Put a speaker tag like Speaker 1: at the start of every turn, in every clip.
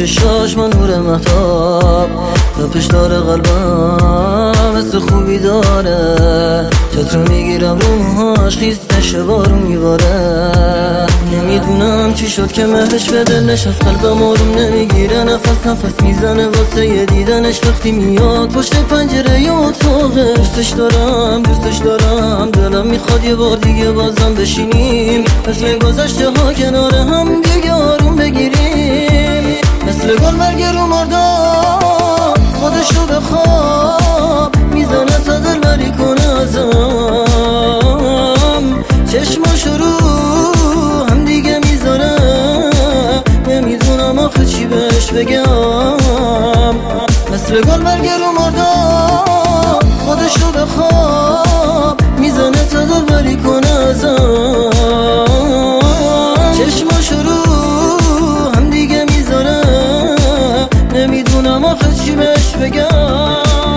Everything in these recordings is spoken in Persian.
Speaker 1: چشاش من نور مهتاب، تپش داره قلبم مثل خوبی داره، چترو میگیرم رو موهاش خیستش بارون میباره. نمیدونم چی شد که مهرش به دلش از قلبم آروم نمیگیره، نفس نفس میزنه واسه یه دیدنش وقتی میاد پشت پنجره ی اتاقه. دوستش دارم دلم میخواد یه بار دیگه بازم بشینیم، مثل گذشته ها کنار هم دیگه آروم بگیریم. مثل گل مرگ رو مردم خودشو به خواب میزنه تا دل بری کنه ازم، چشماشو رو هم دیگه میذاره، نمیدونم آخه چی بهش بگم. مثل گل مرگ رو مردم خودشو به خواب میزنه تا دل بری کنه ازم، چشماشو رو هم دیگه میذاره، نمیدونم آخه چی بهش بگم.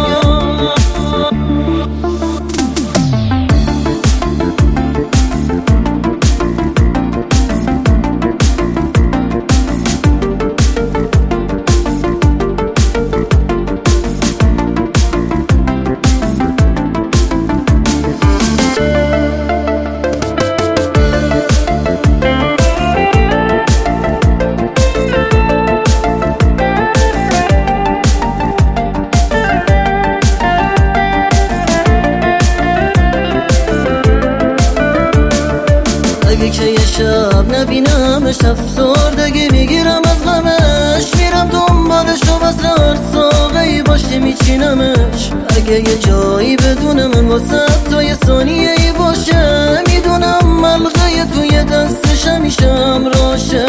Speaker 1: اگه که یه شب نبینمش افسردگی میگیرم از غمش، میرم دنبالش و وصل هر ساقه‌ای باشه میچینمش. اگه یه جایی بدون من واسه تا یه ثانیه ای باشه، میدونم ملغه توی دستش همیشه همراشه.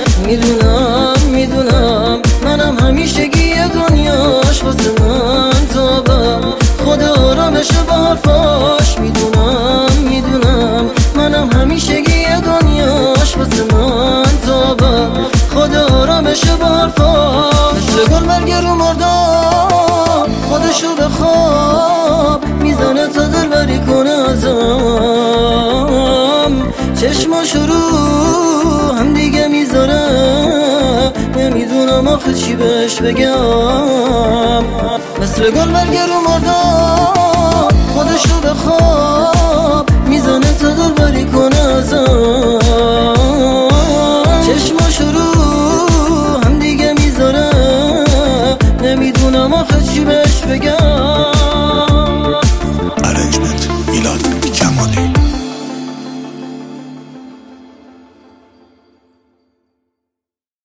Speaker 1: میدونم منم همیشگی دنیاش واسه من تابم، خود آرامش با حرفاش. میدونم منم همیشگی دنیاش واسه من تابم، خود آرامش با حرفاش. مثل گل مرگ رو مردم خودشو به خواب میزنه تا دل بری کنه ازم، چشماشو رو هم دیگه میذاره، نمیدونم آخه چی بهش بگم. مثل گل مرگ رو مردم خودشو به خواب میزنه تا دل بری کنه ازم، چشماشو رو هم دیگه میذاره، نمیدونم آخه چی بهش بگم.